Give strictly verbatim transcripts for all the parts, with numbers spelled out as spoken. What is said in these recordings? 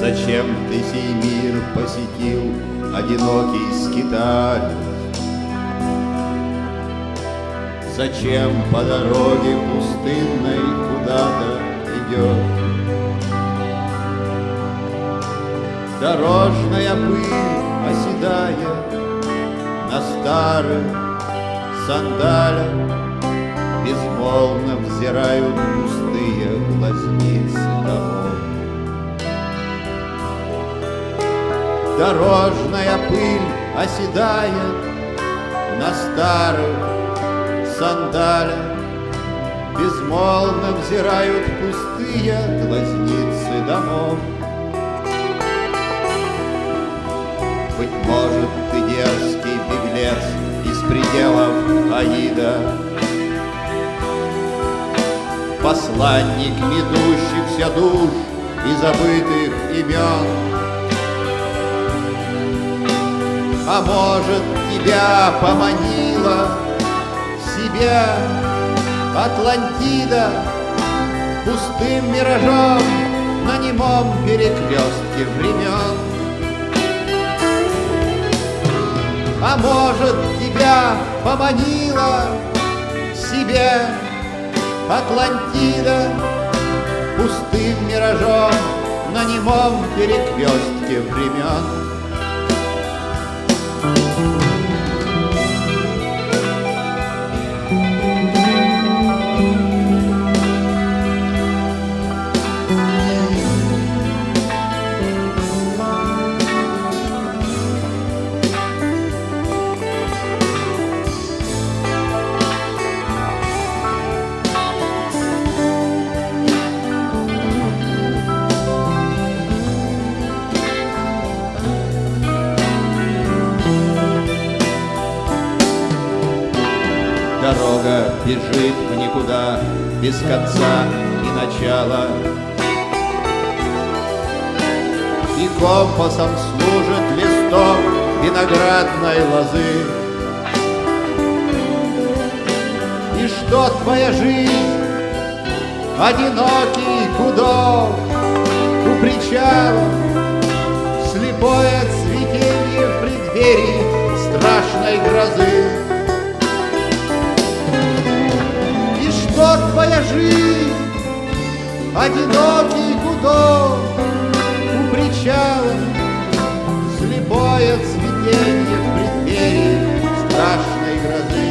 Зачем ты сей мир посетил, одинокий скиталец? Зачем по дороге пустынной куда-то идешь? Дорожная пыль, оседая на старых сандалях, безмолвно взирают пустые глазницы домов. Дорожная пыль оседает на старых сандалях, безмолвно взирают пустые глазницы домов. Быть может, ты дерзкий беглец из пределов Аида, посланник медущихся душ и забытых имен. А может, тебя поманила себе Атлантида пустым миражом на немом перекрестке времен? А может, тебя поманила себе Атлантида пустым миражом на немом перекрестке времен? Дорога бежит в никуда, без конца и начала, и компасом служит листок виноградной лозы. И что твоя жизнь, одинокий гудок у причала, слепое цветение в преддверии страшной грозы? Что твоя жизнь, одинокий гудок у причала, слепое цветение в преддверии страшной грозы?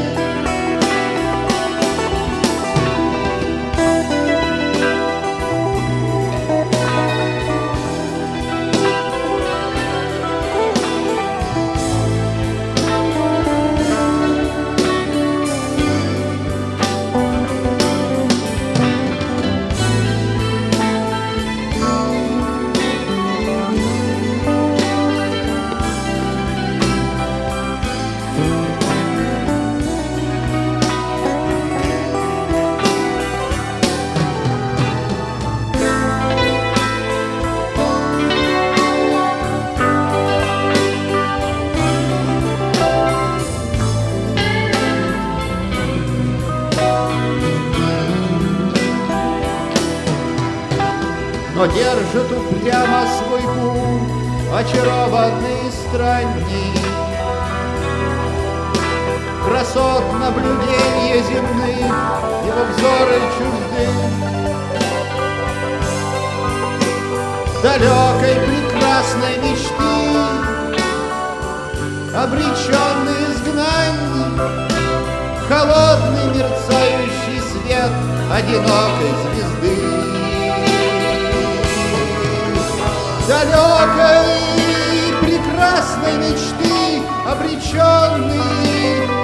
Но держит упрямо свой путь очарованный странник. Красот наблюдения земных его взоры чужды. Далекой прекрасной мечты обреченный изгнанник, холодный мерцающий свет одинокой звезды. Далекой прекрасной мечты обреченный